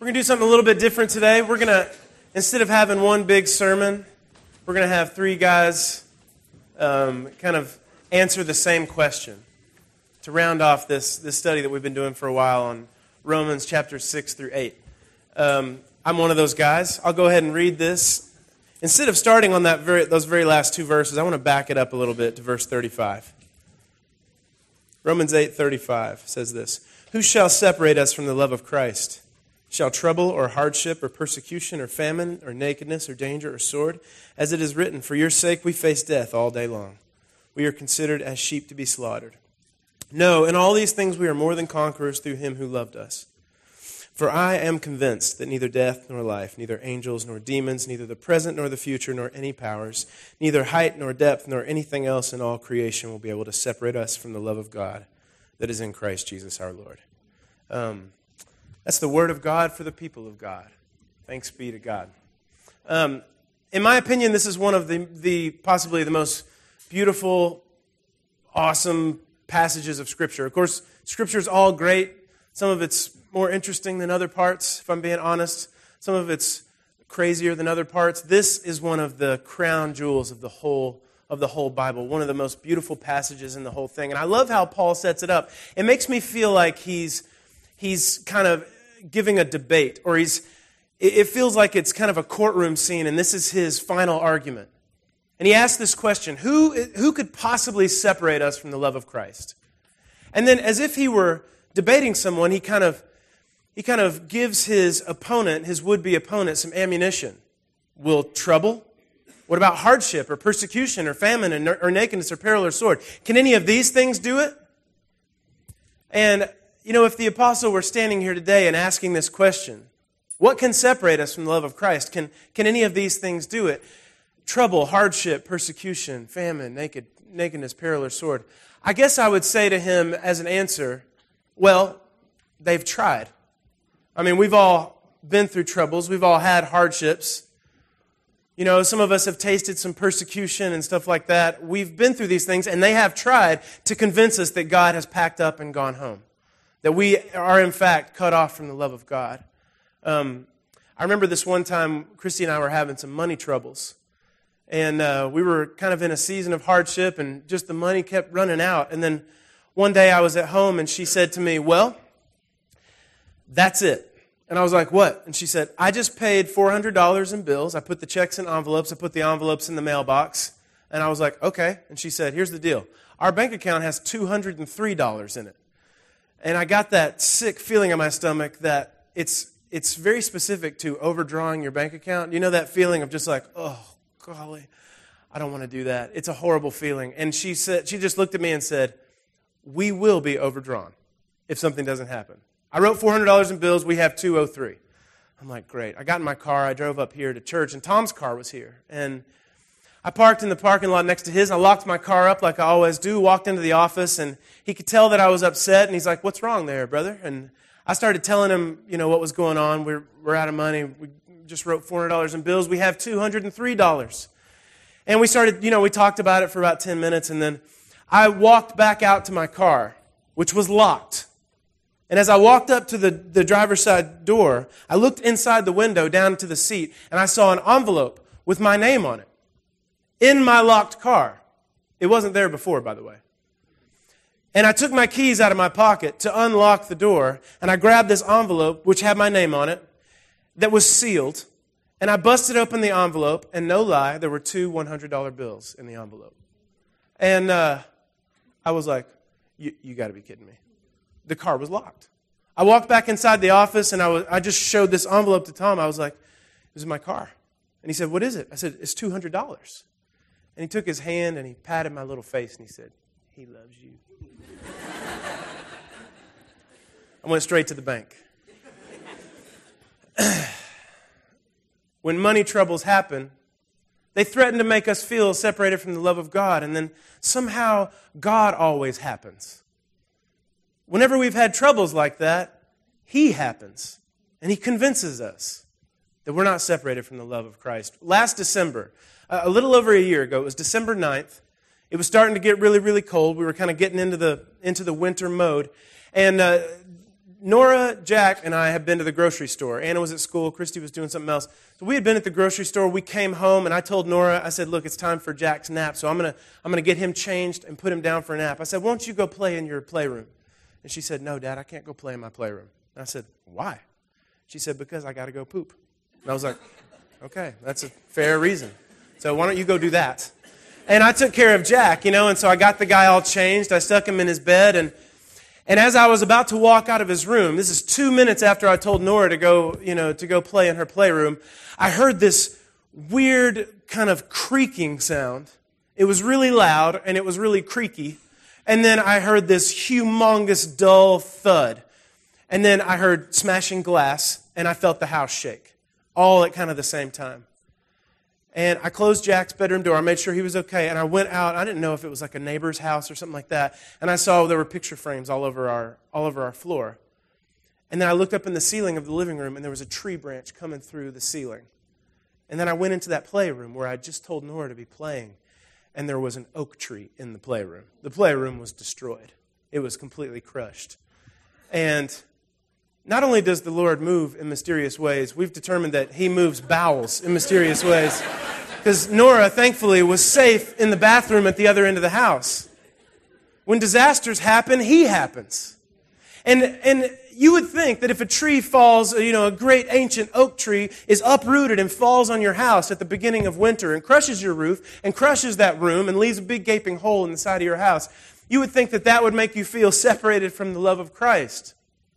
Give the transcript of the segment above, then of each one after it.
We're going to do something a little bit different today. We're going to, instead of having one big sermon, we're going to have three guys kind of answer the same question to round off this study that we've been doing for a while on Romans chapters 6 through 8. I'm one of those guys. I'll go ahead and read this. Instead of starting on those very last two verses, I want to back it up a little bit to verse 35. Romans 8:35 says this: "Who shall separate us from the love of Christ? Shall trouble or hardship or persecution or famine or nakedness or danger or sword? As it is written, for your sake we face death all day long. We are considered as sheep to be slaughtered. No, in all these things we are more than conquerors through him who loved us. For I am convinced that neither death nor life, neither angels nor demons, neither the present nor the future, nor any powers, neither height nor depth, nor anything else in all creation will be able to separate us from the love of God that is in Christ Jesus our Lord." That's the word of God for the people of God. Thanks be to God. In my opinion, this is one of the possibly the most beautiful, awesome passages of Scripture. Of course, Scripture is all great. Some of it's more interesting than other parts, if I'm being honest. Some of it's crazier than other parts. This is one of the crown jewels of the whole Bible, one of the most beautiful passages in the whole thing. And I love how Paul sets it up. It makes me feel like he's kind of giving a debate, or it feels like it's kind of a courtroom scene, and this is his final argument. And he asks this question: who could possibly separate us from the love of Christ? And then, as if he were debating someone, he kind of gives his opponent, his would-be opponent, some ammunition. Will trouble? What about hardship or persecution or famine or nakedness or peril or sword? Can any of these things do it? And you know, if the apostle were standing here today and asking this question, what can separate us from the love of Christ? Can any of these things do it? Trouble, hardship, persecution, famine, nakedness, peril, or sword. I guess I would say to him as an answer, well, they've tried. I mean, we've all been through troubles. We've all had hardships. You know, some of us have tasted some persecution and stuff like that. We've been through these things, and they have tried to convince us that God has packed up and gone home, that we are, in fact, cut off from the love of God. I remember this one time, Christy and I were having some money troubles. And we were kind of in a season of hardship, and just the money kept running out. And then one day I was at home, and she said to me, "Well, that's it." And I was like, "What?" And she said, "I just paid $400 in bills. I put the checks in envelopes. I put the envelopes in the mailbox." And I was like, "Okay." And she said, "Here's the deal. Our bank account has $203 in it." And I got that sick feeling in my stomach that it's very specific to overdrawing your bank account. You know that feeling of just like, oh, golly, I don't want to do that. It's a horrible feeling. And she just looked at me and said, "We will be overdrawn if something doesn't happen. I wrote $400 in bills. We have $203. I'm like, great. I got in my car. I drove up here to church, and Tom's car was here. And I parked in the parking lot next to his, and I locked my car up like I always do, walked into the office, and he could tell that I was upset, and he's like, "What's wrong there, brother?" And I started telling him, you know, what was going on. We're out of money. We just wrote $400 in bills. We have $203. And we started, you know, we talked about it for about 10 minutes, and then I walked back out to my car, which was locked. And as I walked up to the driver's side door, I looked inside the window down to the seat, and I saw an envelope with my name on it in my locked car. It wasn't there before, by the way. And I took my keys out of my pocket to unlock the door, and I grabbed this envelope, which had my name on it, that was sealed, and I busted open the envelope, and no lie, there were two $100 bills in the envelope. And I was like, you got to be kidding me. The car was locked. I walked back inside the office, and I just showed this envelope to Tom. I was like, "This is my car." And he said, "What is it?" I said, "It's $200. And he took his hand, and he patted my little face, and he said, "He loves you." I went straight to the bank. When money troubles happen, they threaten to make us feel separated from the love of God, and then somehow God always happens. Whenever we've had troubles like that, He happens, and He convinces us that we're not separated from the love of Christ. Last December, a little over a year ago, it was December 9th, it was starting to get really, really cold. We were kind of getting into the winter mode, and Nora, Jack, and I have been to the grocery store. Anna was at school. Christy was doing something else. So we had been at the grocery store. We came home, and I told Nora, I said, look, it's time for Jack's nap, so I'm gonna get him changed and put him down for a nap. I said, why don't you go play in your playroom? And she said, no, Dad, I can't go play in my playroom. And I said, why? She said, because I got to go poop. And I was like, okay, that's a fair reason. So why don't you go do that? And I took care of Jack, and so I got the guy all changed. I stuck him in his bed, and as I was about to walk out of his room, this is 2 minutes after I told Nora to go play in her playroom, I heard this weird kind of creaking sound. It was really loud, and it was really creaky. And then I heard this humongous, dull thud. And then I heard smashing glass, and I felt the house shake, all at kind of the same time. And I closed Jack's bedroom door. I made sure he was okay. And I went out. I didn't know if it was like a neighbor's house or something like that. And I saw there were picture frames all over our floor. And then I looked up in the ceiling of the living room, and there was a tree branch coming through the ceiling. And then I went into that playroom where I just told Nora to be playing. And there was an oak tree in the playroom. The playroom was destroyed. It was completely crushed. And not only does the Lord move in mysterious ways, we've determined that He moves bowels in mysterious ways. Because Nora, thankfully, was safe in the bathroom at the other end of the house. When disasters happen, He happens. And you would think that if a tree falls, a great ancient oak tree is uprooted and falls on your house at the beginning of winter and crushes your roof and crushes that room and leaves a big gaping hole in the side of your house, you would think that that would make you feel separated from the love of Christ.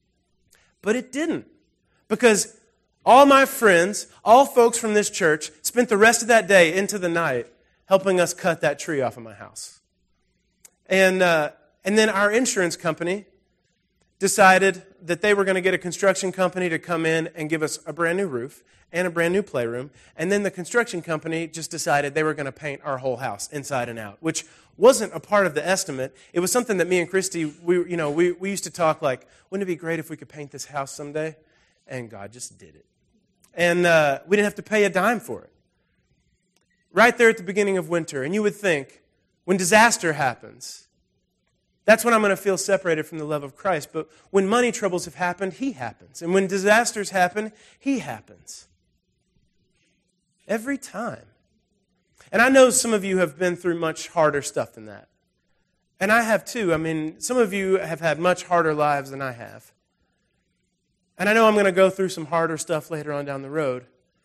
But it didn't. Because all my friends, all folks from this church, spent the rest of that day into the night helping us cut that tree off of my house. And then our insurance company decided that they were going to get a construction company to come in and give us a brand new roof and a brand new playroom. And then the construction company just decided they were going to paint our whole house inside and out, which wasn't a part of the estimate. It was something that me and Christy, we used to talk like, wouldn't it be great if we could paint this house someday? And God just did it. And we didn't have to pay a dime for it. Right there at the beginning of winter. And you would think, when disaster happens, that's when I'm going to feel separated from the love of Christ. But when money troubles have happened, He happens. And when disasters happen, He happens. Every time. And I know some of you have been through much harder stuff than that. And I have too. I mean, some of you have had much harder lives than I have. And I know I'm going to go through some harder stuff later on down the road.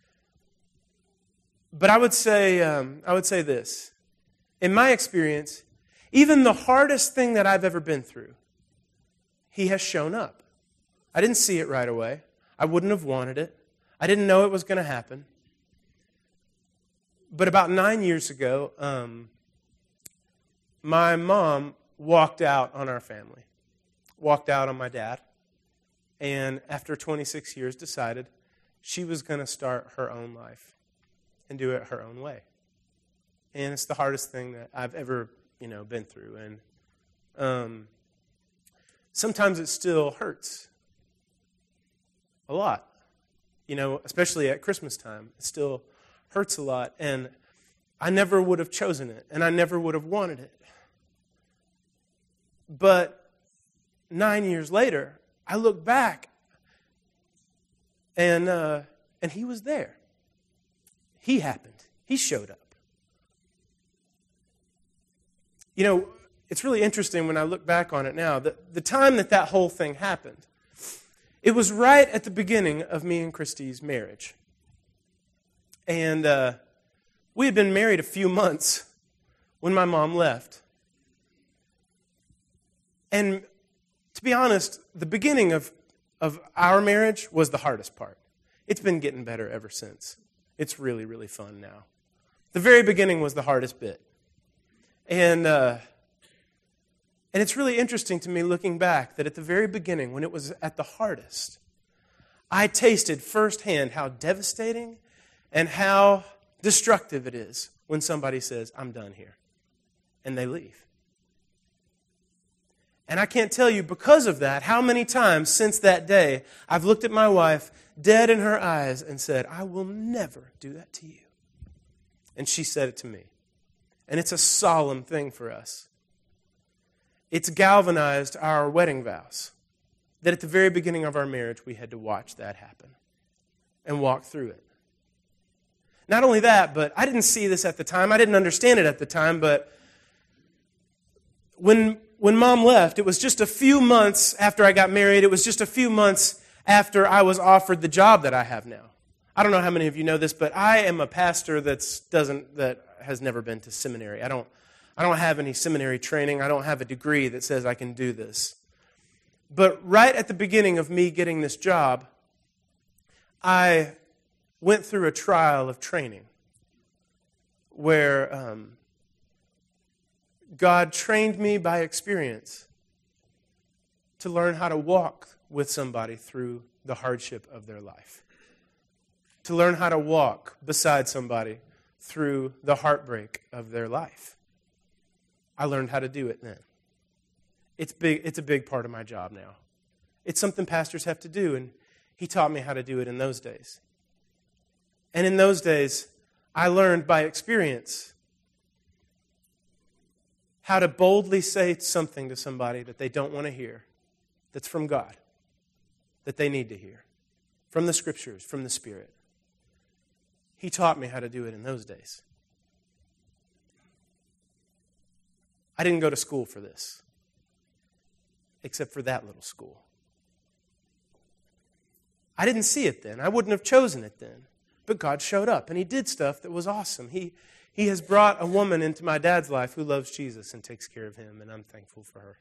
But I would say this. In my experience, even the hardest thing that I've ever been through, He has shown up. I didn't see it right away. I wouldn't have wanted it. I didn't know it was going to happen. But about 9 years ago, my mom walked out on our family, walked out on my dad, and after 26 years decided she was going to start her own life and do it her own way. And it's the hardest thing that I've ever been through. And sometimes it still hurts a lot. Especially at Christmas time. It still hurts a lot. And I never would have chosen it. And I never would have wanted it. But 9 years later, I look back and He was there. He happened. He showed up. It's really interesting when I look back on it now. The time that whole thing happened, it was right at the beginning of me and Christy's marriage. And we had been married a few months when my mom left. And to be honest, the beginning of our marriage was the hardest part. It's been getting better ever since. It's really, really fun now. The very beginning was the hardest bit. And it's really interesting to me looking back that at the very beginning, when it was at the hardest, I tasted firsthand how devastating and how destructive it is when somebody says, I'm done here, and they leave. And I can't tell you because of that how many times since that day I've looked at my wife dead in her eyes and said, I will never do that to you. And she said it to me. And it's a solemn thing for us. It's galvanized our wedding vows. that at the very beginning of our marriage, we had to watch that happen and walk through it. Not only that, but I didn't see this at the time. I didn't understand it at the time, but when Mom left, it was just a few months after I got married. It was just a few months after I was offered the job that I have now. I don't know how many of you know this, but I am a pastor that has never been to seminary. I don't have any seminary training. I don't have a degree that says I can do this. But right at the beginning of me getting this job, I went through a trial of training where God trained me by experience to learn how to walk with somebody through the hardship of their life, to learn how to walk beside somebody through the heartbreak of their life. I learned how to do it then. It's a big part of my job now. It's something pastors have to do, and he taught me how to do it in those days. And in those days, I learned by experience how to boldly say something to somebody that they don't want to hear, that's from God, that they need to hear, from the Scriptures, from the Spirit. He taught me how to do it in those days. I didn't go to school for this, except for that little school. I didn't see it then. I wouldn't have chosen it then. But God showed up, and He did stuff that was awesome. He has brought a woman into my dad's life who loves Jesus and takes care of him, and I'm thankful for her.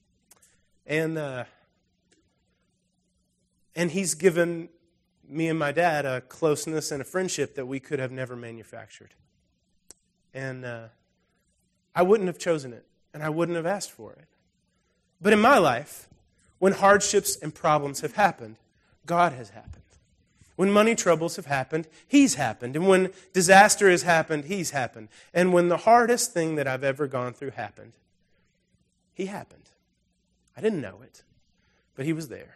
And He's given me and my dad a closeness and a friendship that we could have never manufactured. And I wouldn't have chosen it, and I wouldn't have asked for it. But in my life, when hardships and problems have happened, God has happened. When money troubles have happened, He's happened. And when disaster has happened, He's happened. And when the hardest thing that I've ever gone through happened, He happened. I didn't know it, but He was there.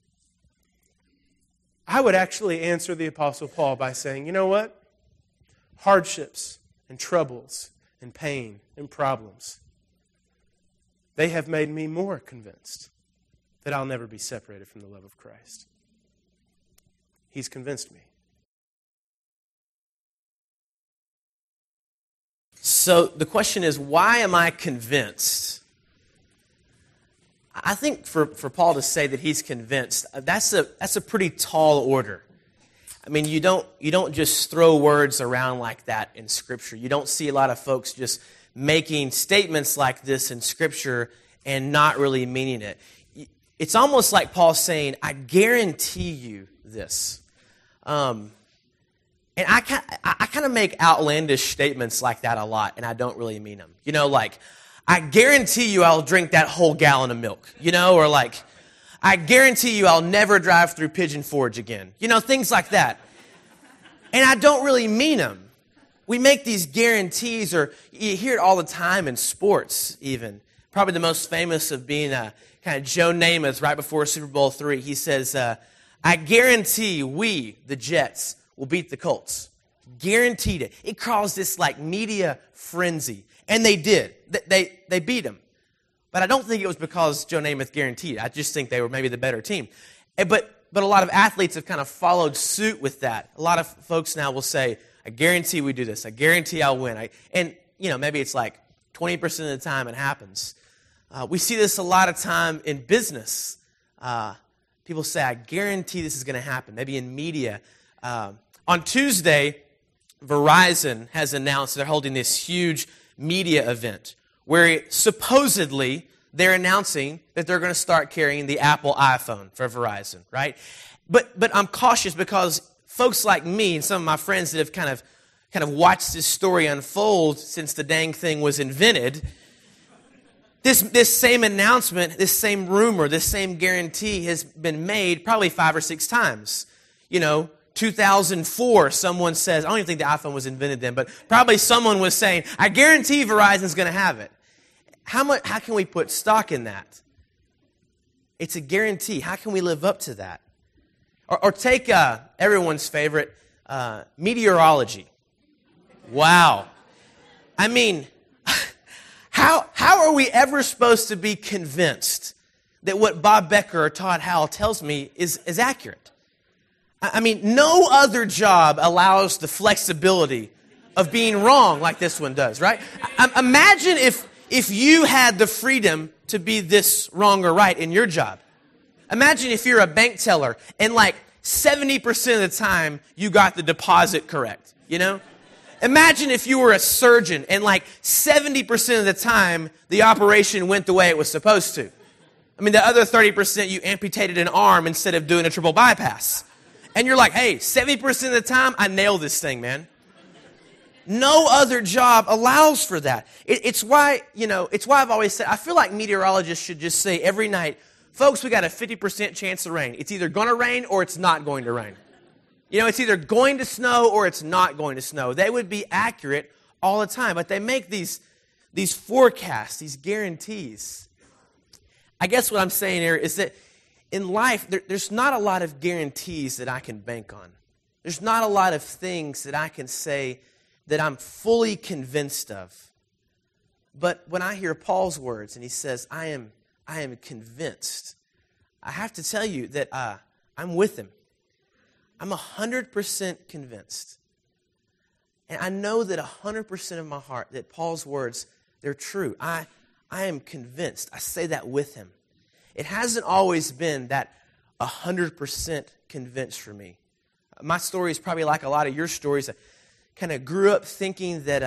I would actually answer the Apostle Paul by saying, you know what? Hardships and troubles and pain and problems, they have made me more convinced that I'll never be separated from the love of Christ. He's convinced me. So the question is, why am I convinced? I think for Paul to say that he's convinced, that's a pretty tall order. I mean, you don't just throw words around like that in Scripture. You don't see a lot of folks just making statements like this in Scripture and not really meaning it. It's almost like Paul saying, I guarantee you this. And I kind of make outlandish statements like that a lot, and I don't really mean them. You know, like, I guarantee you I'll drink that whole gallon of milk. You know, or like, I guarantee you I'll never drive through Pigeon Forge again. You know, things like that. And I don't really mean them. We make these guarantees, or you hear it all the time in sports even. Probably the most famous of being kind of Joe Namath right before Super Bowl III. He says, I guarantee we, the Jets, will beat the Colts. Guaranteed it. It caused this like media frenzy. And they did. They beat them. But I don't think it was because Joe Namath guaranteed it. I just think they were maybe the better team. But a lot of athletes have kind of followed suit with that. A lot of folks now will say, I guarantee we do this. I guarantee I'll win. And maybe it's like 20% of the time it happens. We see this a lot of time in business. People say, I guarantee this is going to happen. Maybe in media. On Tuesday, Verizon has announced they're holding this huge media event where supposedly they're announcing that they're going to start carrying the Apple iPhone for Verizon, right? But I'm cautious because folks like me and some of my friends that have kind of watched this story unfold since the dang thing was invented, this same announcement, this same rumor, this same guarantee has been made probably 5 or 6 times. 2004, someone says, I don't even think the iPhone was invented then, but probably someone was saying, I guarantee Verizon's going to have it. How can we put stock in that? It's a guarantee. How can we live up to that? Or take everyone's favorite, meteorology. Wow. I mean, how are we ever supposed to be convinced that what Bob Becker or Todd Howell tells me is accurate. I mean, no other job allows the flexibility of being wrong like this one does, right? Imagine if you had the freedom to be this wrong or right in your job. Imagine if you're a bank teller and like 70% of the time you got the deposit correct, you know? Imagine if you were a surgeon and like 70% of the time the operation went the way it was supposed to. I mean, the other 30% you amputated an arm instead of doing a triple bypass. And you're like, hey, 70% of the time I nailed this thing, man. No other job allows for that. It's why I've always said, I feel like meteorologists should just say every night, folks, we got a 50% chance of rain. It's either going to rain or it's not going to rain. You know, it's either going to snow or it's not going to snow. They would be accurate all the time, but they make these forecasts, these guarantees. I guess what I'm saying here is that in life, there's not a lot of guarantees that I can bank on. There's not a lot of things that I can say that I'm fully convinced of. But when I hear Paul's words and he says, I am convinced, I have to tell you that I'm with him. I'm 100% convinced. And I know that 100% of my heart that Paul's words, they're true. I am convinced. I say that with him. It hasn't always been that 100% convinced for me. My story is probably like a lot of your stories. I kind of grew up thinking that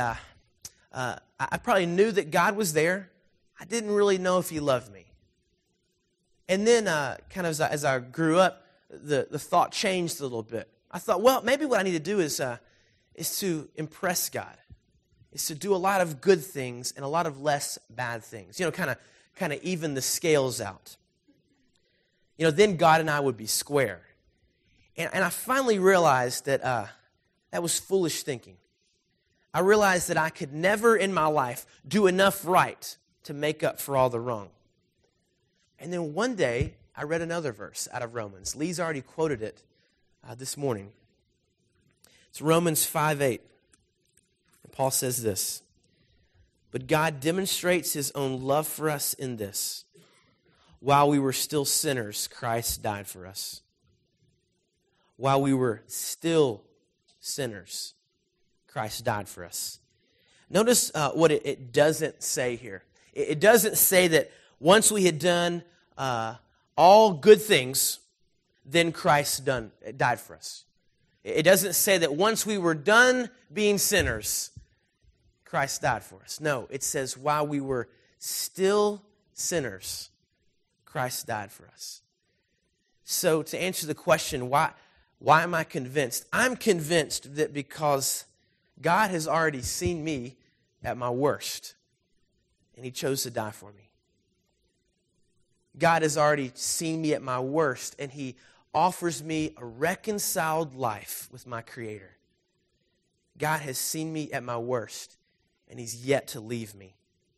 I probably knew that God was there. I didn't really know if he loved me. And then kind of as I grew up, the thought changed a little bit. I thought, well, maybe what I need to do is to impress God. Is to do a lot of good things and a lot of less bad things. You know, kind of even the scales out. You know, then God and I would be square. And I finally realized that that was foolish thinking. I realized that I could never in my life do enough right to make up for all the wrong. And then one day, I read another verse out of Romans. Lee's already quoted it this morning. It's Romans 5:8. And Paul says this, "But God demonstrates his own love for us in this. While we were still sinners, Christ died for us." While we were still sinners, Christ died for us. Notice what it doesn't say here. It doesn't say that once we had done all good things, then Christ died for us. It doesn't say that once we were done being sinners, Christ died for us. No, it says while we were still sinners, Christ died for us. So to answer the question, why am I convinced? I'm convinced that because God has already seen me at my worst, and he chose to die for me. God has already seen me at my worst, and he offers me a reconciled life with my Creator. God has seen me at my worst, and he's yet to leave me.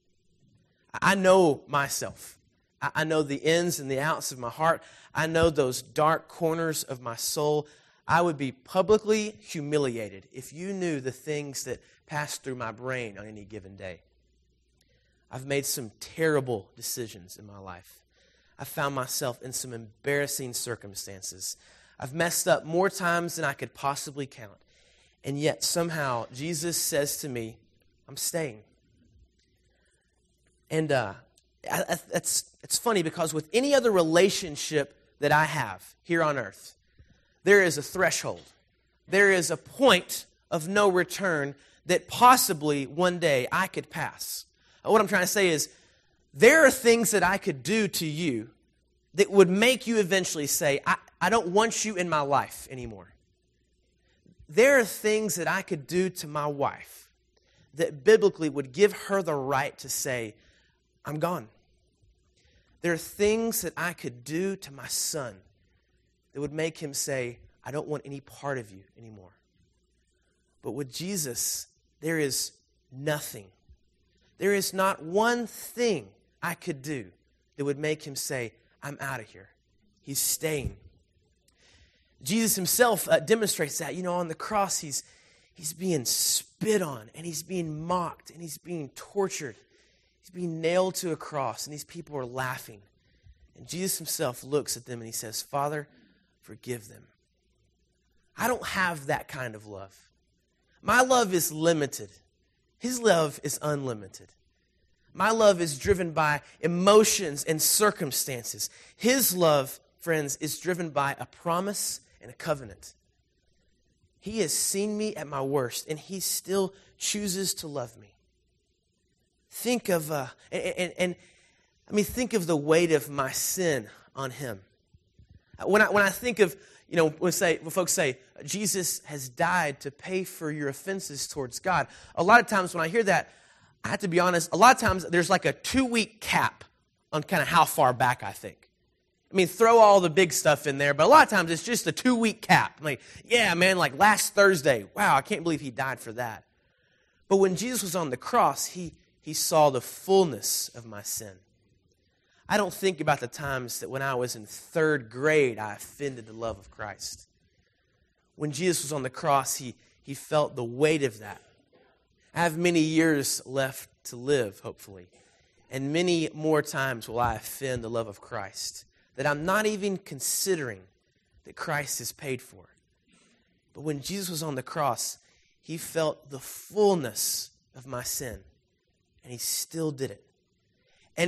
I know myself. I know the ins and the outs of my heart. I know those dark corners of my soul. I would be publicly humiliated if you knew the things that pass through my brain on any given day. I've made some terrible decisions in my life. I found myself in some embarrassing circumstances. I've messed up more times than I could possibly count. And yet somehow Jesus says to me, I'm staying. And it's funny because with any other relationship that I have here on earth, there is a threshold. There is a point of no return that possibly one day I could pass. What I'm trying to say is, there are things that I could do to you that would make you eventually say, I don't want you in my life anymore. There are things that I could do to my wife that biblically would give her the right to say, I'm gone. There are things that I could do to my son that would make him say, I don't want any part of you anymore. But with Jesus, there is nothing. There is not one thing I could do that would make him say, I'm out of here. He's staying. Jesus himself demonstrates that. You know, on the cross, he's being spit on, and he's being mocked, and he's being tortured. He's being nailed to a cross, and these people are laughing. And Jesus himself looks at them and he says, Father, forgive them. I don't have that kind of love. My love is limited. His love is unlimited. My love is driven by emotions and circumstances. His love, friends, is driven by a promise and a covenant. He has seen me at my worst, and he still chooses to love me. Think of think of the weight of my sin on him. When I think of, when folks say Jesus has died to pay for your offenses towards God, a lot of times when I hear that, I have to be honest, a lot of times there's like a 2-week cap on kind of how far back I think. I mean, throw all the big stuff in there, but a lot of times it's just a 2-week cap. I'm like, yeah, man, like last Thursday, wow, I can't believe he died for that. But when Jesus was on the cross, he saw the fullness of my sin. I don't think about the times that when I was in 3rd grade, I offended the love of Christ. When Jesus was on the cross, he felt the weight of that. I have many years left to live, hopefully. And many more times will I offend the love of Christ that I'm not even considering that Christ has paid for. But when Jesus was on the cross, he felt the fullness of my sin. And he still did it. And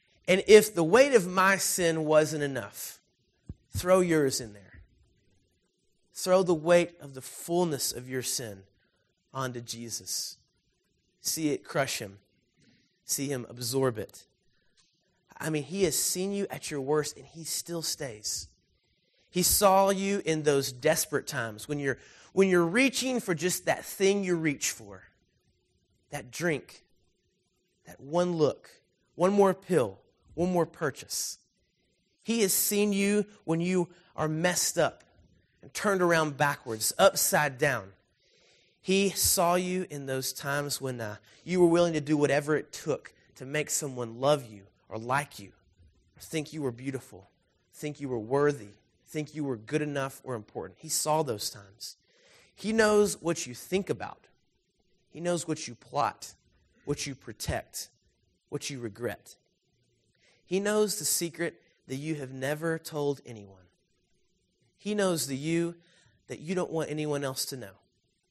if the weight of my sin wasn't enough, throw yours in there. Throw the weight of the fullness of your sin onto Jesus. See it crush him. See him absorb it. I mean, he has seen you at your worst, and he still stays. He saw you in those desperate times when you're reaching for just that thing you reach for, that drink, that one look, one more pill, one more purchase. He has seen you when you are messed up and turned around backwards, upside down. He saw you in those times when you were willing to do whatever it took to make someone love you or like you, or think you were beautiful, think you were worthy, think you were good enough or important. He saw those times. He knows what you think about. He knows what you plot, what you protect, what you regret. He knows the secret that you have never told anyone. He knows the you that you don't want anyone else to know.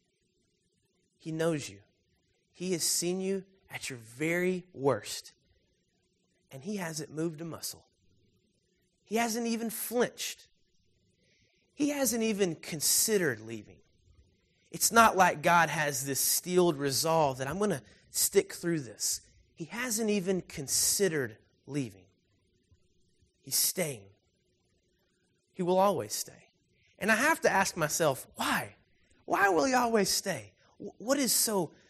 He knows you. He has seen you at your very worst. And he hasn't moved a muscle. He hasn't even flinched. He hasn't even considered leaving. It's not like God has this steeled resolve that I'm going to stick through this. He hasn't even considered leaving. He's staying. He will always stay. And I have to ask myself, why? Why will he always stay? What is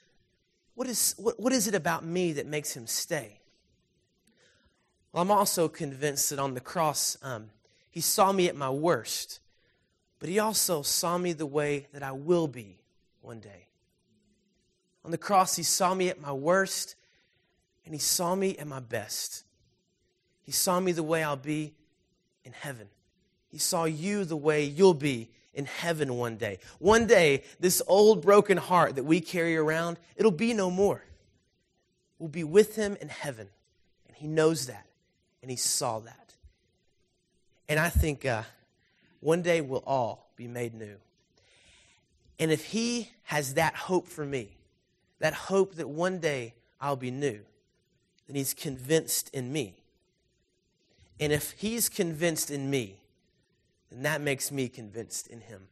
it about me that makes him stay? Well, I'm also convinced that on the cross, he saw me at my worst, but he also saw me the way that I will be one day. On the cross, he saw me at my worst, and he saw me at my best. He saw me the way I'll be in heaven. He saw you the way you'll be in heaven one day. One day, this old broken heart that we carry around, it'll be no more. We'll be with him in heaven, and he knows that. And he saw that. And I think one day we'll all be made new. And if he has that hope for me, that hope that one day I'll be new, then he's convinced in me. And if he's convinced in me, then that makes me convinced in him.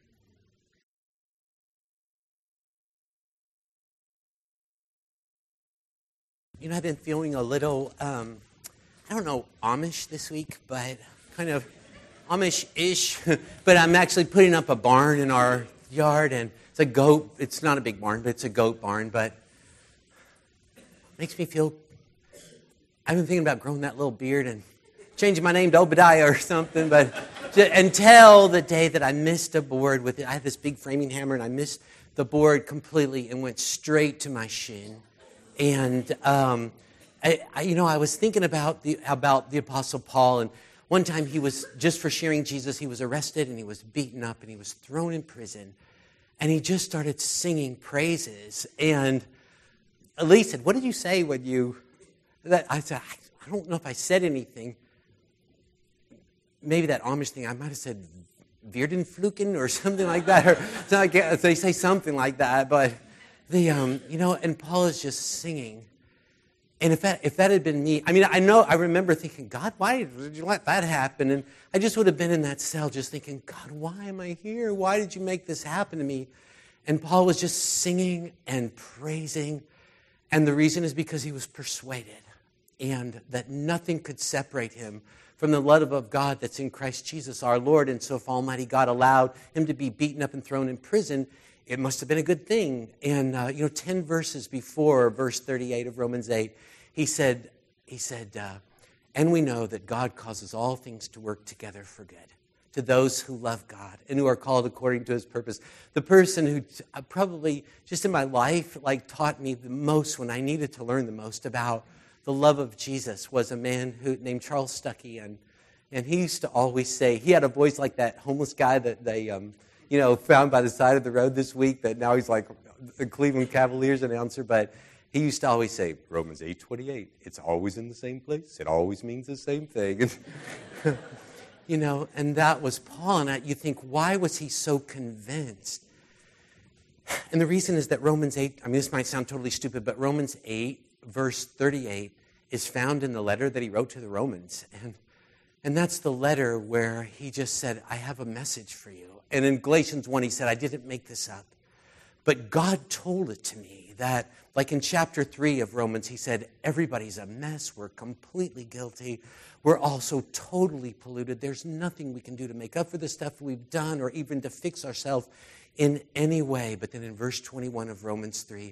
You know, I've been feeling a little, Amish this week, but kind of Amish-ish. But I'm actually putting up a barn in our yard, and it's a goat. It's not a big barn, but it's a goat barn. But it makes me feel, I've been thinking about growing that little beard and changing my name to Obadiah or something. But until the day that I missed a board with it, I had this big framing hammer, and I missed the board completely and went straight to my shin. And I was thinking about the Apostle Paul, and one time he was, just for sharing Jesus, he was arrested and he was beaten up and he was thrown in prison, and he just started singing praises. And Elise said, "What did you say when you?" I said, "I don't know if I said anything." maybe that Amish thing, I might have said Vierdenfluken or something like that. Or so they say something like that. But and Paul is just singing. And if that had been me, I remember thinking, God, why did you let that happen? And I just would have been in that cell just thinking, God, why am I here? Why did you make this happen to me? And Paul was just singing and praising. And the reason is because he was persuaded and that nothing could separate him from the love of God that's in Christ Jesus our Lord. And so if Almighty God allowed him to be beaten up and thrown in prison, it must have been a good thing. And, 10 verses before verse 38 of Romans 8, he said, and we know that God causes all things to work together for good to those who love God and who are called according to his purpose. The person who probably just in my life taught me the most when I needed to learn the most about the love of Jesus was a man named Charles Stuckey. And he used to always say, he had a voice like that homeless guy that they found by the side of the road this week that now he's like the Cleveland Cavaliers announcer. But he used to always say, Romans 8:28, it's always in the same place. It always means the same thing. And that was Paul. And you think, why was he so convinced? And the reason is that Romans 8, this might sound totally stupid, but Romans 8, verse 38, is found in the letter that he wrote to the Romans. And that's the letter where he just said, I have a message for you. And in Galatians 1, he said, I didn't make this up. But God told it to me that, like in chapter 3 of Romans, he said, everybody's a mess. We're completely guilty. We're also totally polluted. There's nothing we can do to make up for the stuff we've done or even to fix ourselves in any way. But then in verse 21 of Romans 3,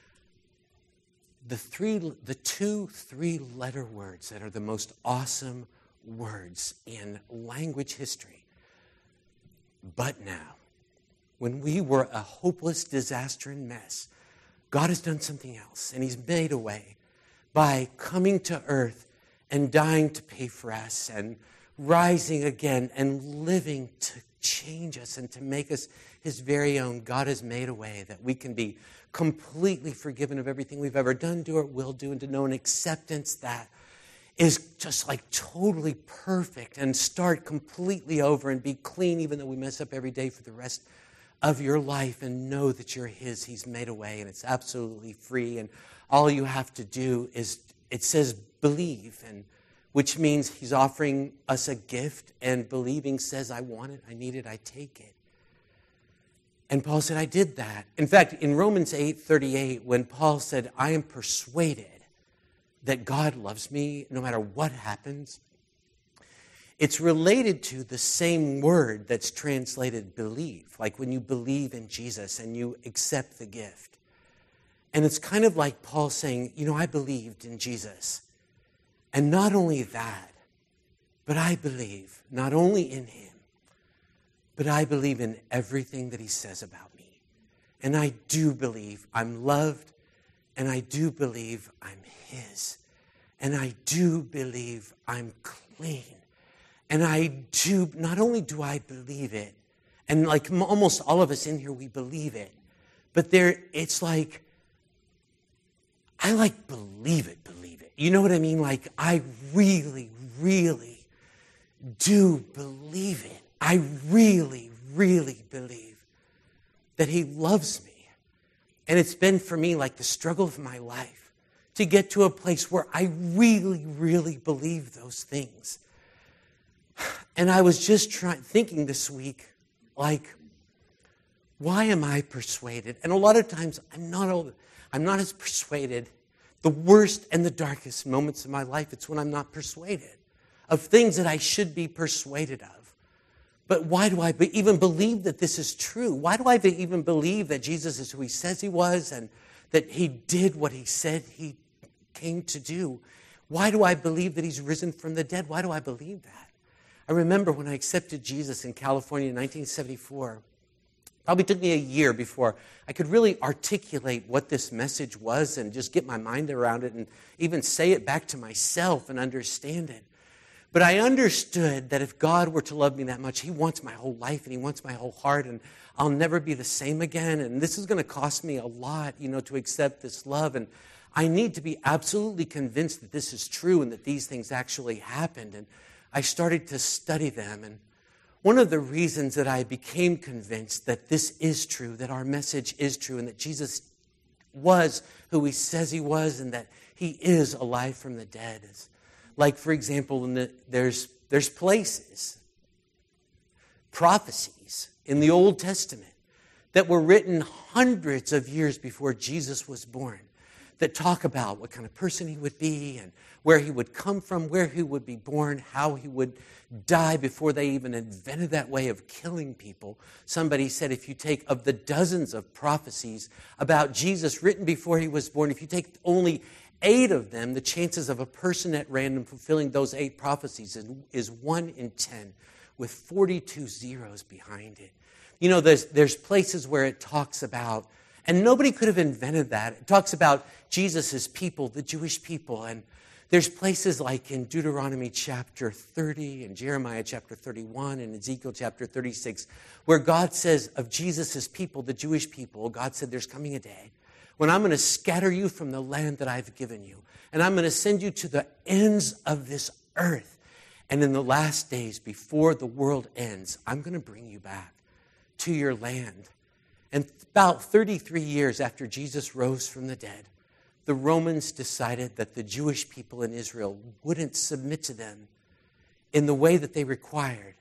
the 2 3-letter words that are the most awesome words in language history. But now, when we were a hopeless disaster and mess, God has done something else, and he's made a way by coming to earth and dying to pay for us and rising again and living to change us and to make us his very own. God has made a way that we can be completely forgiven of everything we've ever done, do, or will do, and to know an acceptance that is just totally perfect and start completely over and be clean even though we mess up every day for the rest of your life and know that you're his. He's made a way and it's absolutely free and all you have to do is, it says believe, and which means he's offering us a gift, and believing says I want it, I need it, I take it. And Paul said, I did that. In fact, in Romans 8:38, when Paul said, I am persuaded that God loves me no matter what happens, it's related to the same word that's translated believe, like when you believe in Jesus and you accept the gift. And it's kind of like Paul saying, I believed in Jesus. And not only that, but I believe not only in him, but I believe in everything that he says about me. And I do believe I'm loved, and I do believe I'm his. And I do believe I'm clean. And not only do I believe it, and like almost all of us in here, we believe it, but it's like, I believe it. You know what I mean? I really, really do believe it. I really, really believe that he loves me. And it's been for me the struggle of my life to get to a place where I really, really believe those things. And I was just thinking this week, why am I persuaded? And a lot of times I'm not as persuaded. The worst and the darkest moments of my life, it's when I'm not persuaded of things that I should be persuaded of. But why do I even believe that this is true? Why do I even believe that Jesus is who he says he was and that he did what he said he came to do? Why do I believe that he's risen from the dead? Why do I believe that? I remember when I accepted Jesus in California in 1974. Probably took me a year before I could really articulate what this message was and just get my mind around it and even say it back to myself and understand it. But I understood that if God were to love me that much, he wants my whole life and he wants my whole heart, and I'll never be the same again. And this is going to cost me a lot, to accept this love. And I need to be absolutely convinced that this is true and that these things actually happened. And I started to study them. And one of the reasons that I became convinced that this is true, that our message is true, and that Jesus was who he says he was, and that he is alive from the dead is, like, for example, there's places, prophecies in the Old Testament that were written hundreds of years before Jesus was born that talk about what kind of person he would be and where he would come from, where he would be born, how he would die before they even invented that way of killing people. Somebody said if you take of the dozens of prophecies about Jesus written before he was born, if you take only 8 of them, the chances of a person at random fulfilling those 8 prophecies is 1 in 10 with 42 zeros behind it. You know, there's places where it talks about, and nobody could have invented that. It talks about Jesus' people, the Jewish people. And there's places like in Deuteronomy chapter 30 and Jeremiah chapter 31 and Ezekiel chapter 36 where God says of Jesus' people, the Jewish people, God said there's coming a day when I'm going to scatter you from the land that I've given you. And I'm going to send you to the ends of this earth. And in the last days, before the world ends, I'm going to bring you back to your land. And about 33 years after Jesus rose from the dead, the Romans decided that the Jewish people in Israel wouldn't submit to them in the way that they required.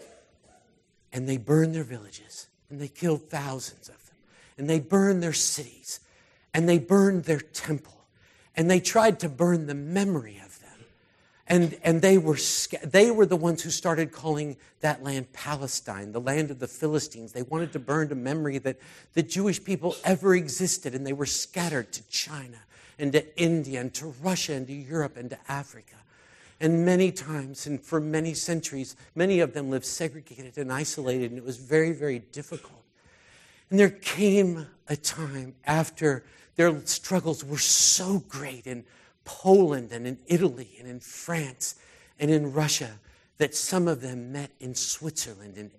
And they burned their villages, and they killed thousands of them. And they burned their cities, and they burned their temple. And they tried to burn the memory of them. And they were the ones who started calling that land Palestine, the land of the Philistines. They wanted to burn the memory that the Jewish people ever existed, and they were scattered to China and to India and to Russia and to Europe and to Africa. And many times, and for many centuries, many of them lived segregated and isolated, and it was very, very difficult. And there came a time after their struggles were so great in Poland and in Italy and in France and in Russia that some of them met in Switzerland in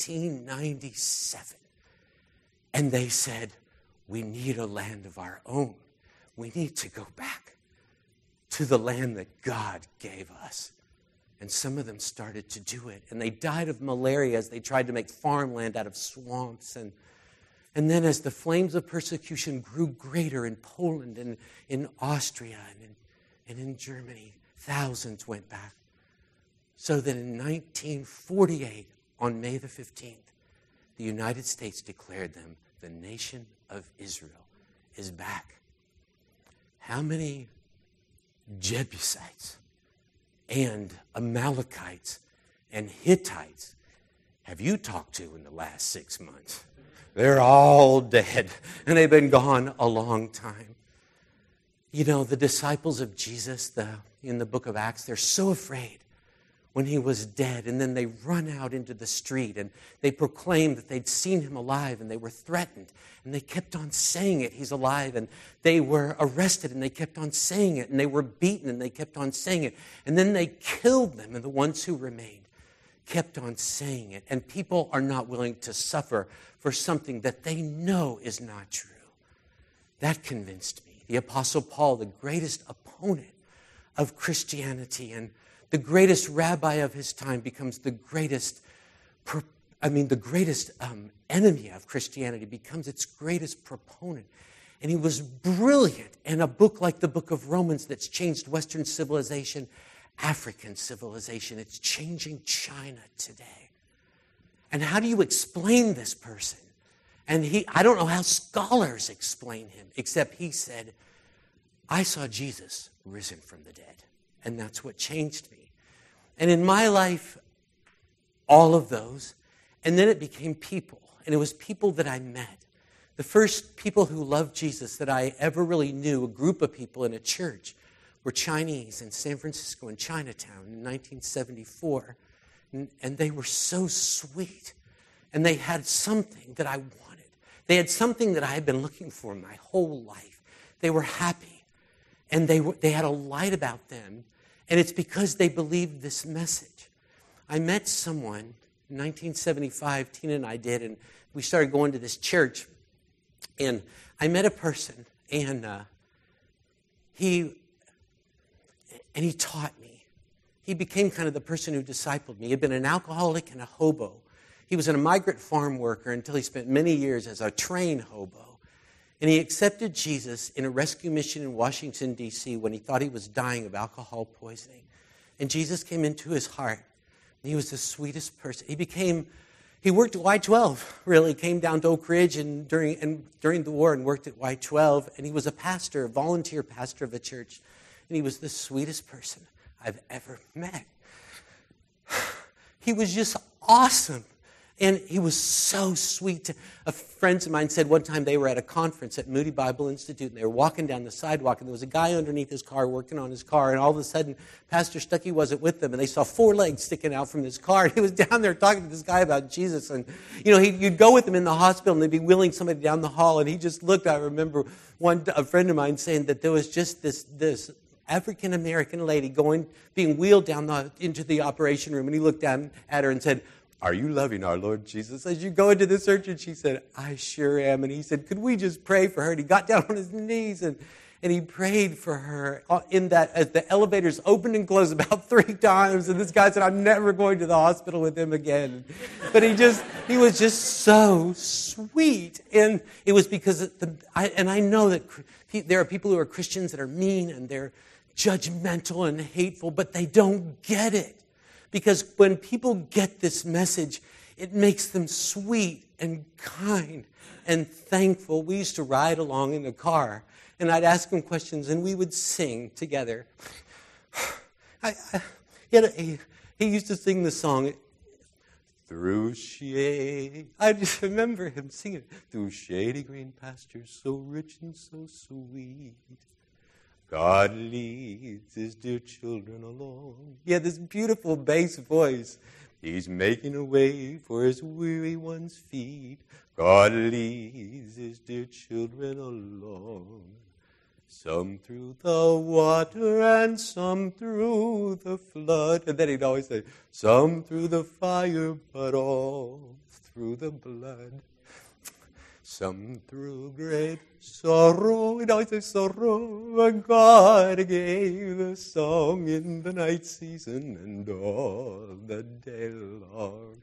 1897. And they said, we need a land of our own. We need to go back to the land that God gave us. And some of them started to do it. And they died of malaria as they tried to make farmland out of swamps. And then as the flames of persecution grew greater in Poland and in Austria and in Germany, thousands went back. So that in 1948, on May the 15th, the United States declared them the nation of Israel is back. How many Jebusites and Amalekites and Hittites have you talked to in the last 6 months? They're all dead, and they've been gone a long time. You know, the disciples of Jesus in the book of Acts, they're so afraid when he was dead, and then they run out into the street, and they proclaim that they'd seen him alive, and they were threatened, and they kept on saying it, he's alive, and they were arrested, and they kept on saying it, and they were beaten, and they kept on saying it, and then they killed them, and the ones who remained kept on saying it, and people are not willing to suffer for something that they know is not true. That convinced me. The Apostle Paul, the greatest opponent of Christianity and the greatest rabbi of his time, becomes the greatest enemy of Christianity, becomes its greatest proponent. And he was brilliant in a book like the book of Romans that's changed Western civilization, African civilization. It's changing China today. And how do you explain this person? And I don't know how scholars explain him, except he said, I saw Jesus risen from the dead. And that's what changed me. And in my life, all of those. And then it became people. And it was people that I met. The first people who loved Jesus that I ever really knew, a group of people in a church, were Chinese in San Francisco and Chinatown in 1974. And they were so sweet. And they had something that I wanted. They had something that I had been looking for my whole life. They were happy. And they had a light about them. And it's because they believed this message. I met someone in 1975, Tina and I did, and we started going to this church. And I met a person, and he taught me. he became kind of the person who discipled me. He had been an alcoholic and a hobo. He was a migrant farm worker until he spent many years as a train hobo. And he accepted Jesus in a rescue mission in Washington, D.C. when he thought he was dying of alcohol poisoning. And Jesus came into his heart. He was the sweetest person. He worked at Y-12, really. Came down to Oak Ridge during the war and worked at Y-12. And he was a pastor, a volunteer pastor of a church. And he was the sweetest person I've ever met. He was just awesome. And he was so sweet. Friends of mine said one time they were at a conference at Moody Bible Institute, and they were walking down the sidewalk, and there was a guy underneath his car working on his car, and all of a sudden, Pastor Stuckey wasn't with them, and they saw 4 legs sticking out from this car, and he was down there talking to this guy about Jesus, and, you'd go with him in the hospital, and they'd be wheeling somebody down the hall, and he just looked. I remember a friend of mine saying that there was just this African-American lady being wheeled down into the operation room, and he looked down at her and said, "Are you loving our Lord Jesus as you go into the surgery?" And she said, "I sure am." And he said, "Could we just pray for her?" And he got down on his knees and he prayed for her as the elevators opened and closed about 3 times. And this guy said, "I'm never going to the hospital with him again." But he was just so sweet. And it was because I know that there are people who are Christians that are mean and they're judgmental and hateful, but they don't get it. Because when people get this message, it makes them sweet and kind and thankful. We used to ride along in the car, and I'd ask him questions, and we would sing together. He used to sing the song, "Through shade." I just remember him singing, "Through shady green pastures so rich and so sweet, God leads his dear children along." He had this beautiful bass voice. "He's making a way for his weary one's feet. God leads his dear children along. Some through the water and some through the flood." And then he'd always say, "Some through the fire, but all through the blood. Some through great sorrow," and always say sorrow, "but God gave a song in the night season and all the day long."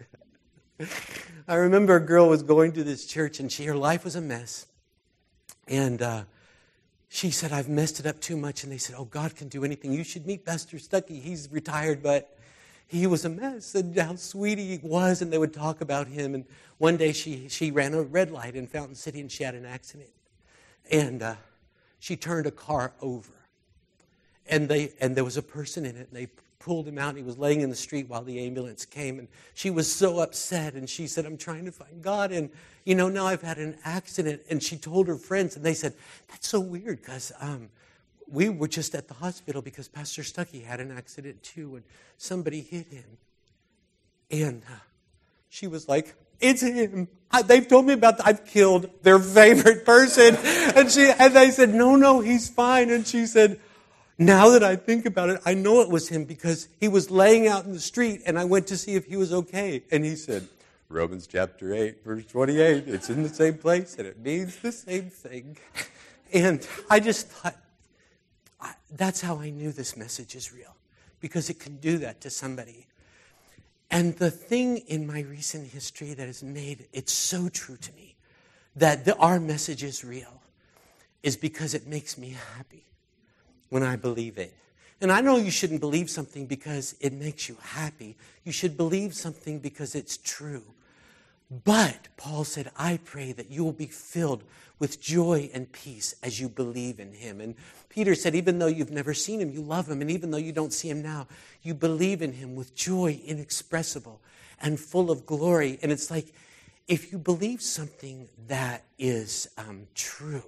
I remember a girl was going to this church, and her life was a mess. And she said, "I've messed it up too much." And they said, "Oh, God can do anything. You should meet Pastor Stuckey. He's retired, but he was a mess," and how sweet he was, and they would talk about him. And one day she ran a red light in Fountain City, and she had an accident. And she turned a car over. And there was a person in it, and they pulled him out, and he was laying in the street while the ambulance came. And she was so upset, and she said, "I'm trying to find God, and, now I've had an accident." And she told her friends, and they said, "That's so weird, because we were just at the hospital because Pastor Stuckey had an accident too, and somebody hit him." And she was like, "It's him. They've told me about that. I've killed their favorite person." And they said, No, he's fine." And she said, "Now that I think about it, I know it was him because he was laying out in the street, and I went to see if he was okay." And he said, "Romans chapter 8, verse 28, it's in the same place, and it means the same thing." And I just thought, that's how I knew this message is real, because it can do that to somebody. And the thing in my recent history that has made it so true to me that our message is real is because it makes me happy when I believe it. And I know you shouldn't believe something because it makes you happy. You should believe something because it's true. But Paul said, "I pray that you will be filled with joy and peace as you believe in him." And Peter said, even though you've never seen him, you love him. And even though you don't see him now, you believe in him with joy inexpressible and full of glory. And it's like, if you believe something that is true,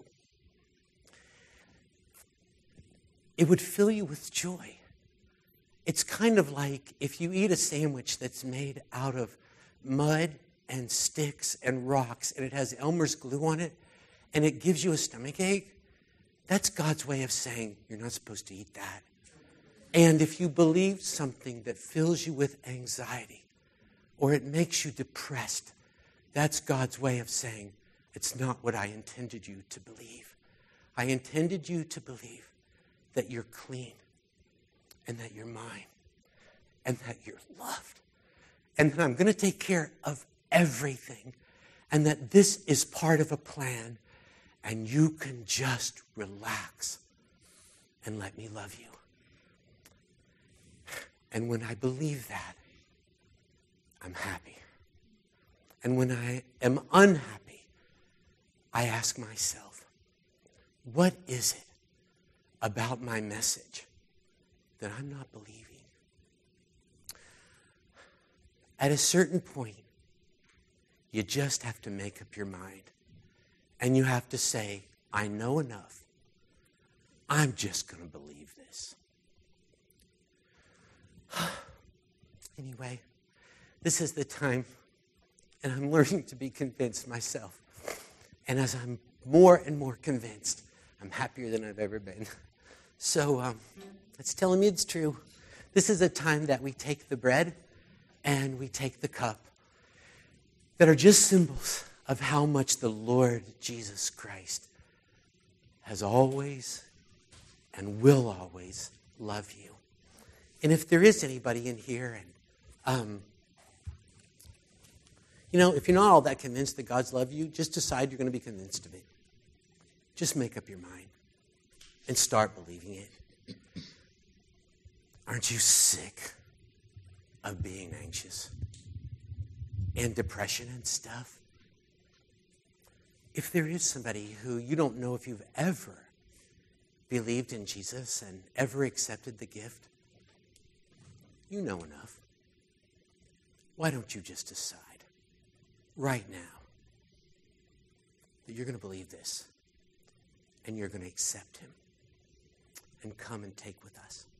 it would fill you with joy. It's kind of like if you eat a sandwich that's made out of mud and sticks and rocks, and it has Elmer's glue on it, and it gives you a stomach ache. That's God's way of saying, you're not supposed to eat that. And if you believe something that fills you with anxiety, or it makes you depressed, that's God's way of saying, it's not what I intended you to believe. I intended you to believe that you're clean and that you're mine. and that you're loved, and that I'm going to take care of everything, and that this is part of a plan, and you can just relax and let me love you. And when I believe that, I'm happy. And when I am unhappy, I ask myself, what is it about my message that I'm not believing? At a certain point, you just have to make up your mind. And you have to say, I know enough. I'm just going to believe this. Anyway, this is the time, and I'm learning to be convinced myself. And as I'm more and more convinced, I'm happier than I've ever been. So it's telling me it's true. This is a time that we take the bread and we take the cup that are just symbols of how much the Lord Jesus Christ has always and will always love you. And if there is anybody in here, and if you're not all that convinced that God's love you, just decide you're going to be convinced of it. Just make up your mind and start believing it. Aren't you sick of being anxious and depression and stuff? If there is somebody who you don't know if you've ever believed in Jesus and ever accepted the gift, you know enough. Why don't you just decide right now that you're going to believe this and you're going to accept him and come and take with us?